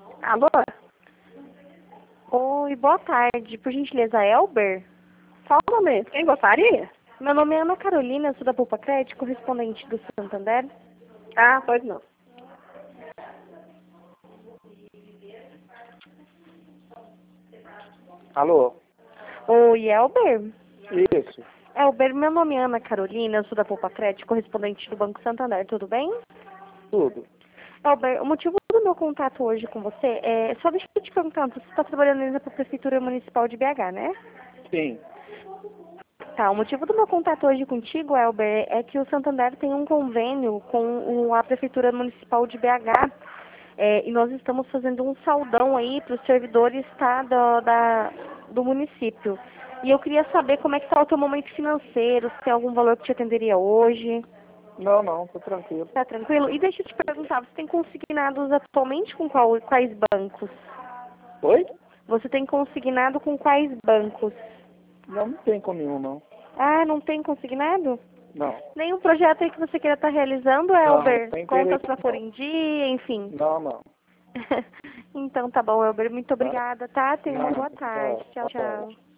Alô? Oi, boa tarde. Por gentileza, Elber? Só um momento. Quem gostaria? Meu nome é Ana Carolina, eu sou da Poupa Crédito, correspondente do Santander. Ah, pois não. Alô? Oi, Elber? Isso. Elber, meu nome é Ana Carolina, eu sou da Poupa Crédito, correspondente do Banco Santander, tudo bem? Tudo. Elber, o motivo do meu contato hoje com você é... Só deixa eu te perguntar, você está trabalhando ainda para a Prefeitura Municipal de BH, né? Sim. Tá, o motivo do meu contato hoje contigo, Elber, é que o Santander tem um convênio com a Prefeitura Municipal de BH e nós estamos fazendo um saldão aí para os servidores tá, do município. E eu queria saber como é que está o teu momento financeiro, se tem algum valor que te atenderia hoje. Não, tô tranquilo. Tá tranquilo? E deixa eu te perguntar, você tem consignados atualmente com quais bancos? Oi? Você tem consignado com quais bancos? Não tem com nenhum, não. Ah, não tem consignado? Não. Nenhum projeto aí que você queira estar realizando, Não, Elber? tem Contas interesse para pôr não. em dia, enfim. Não. Então tá bom, Elber. Muito Tá? obrigada, tá? Tenha uma Não, boa tarde. tá. Tchau, Boa tarde. tchau.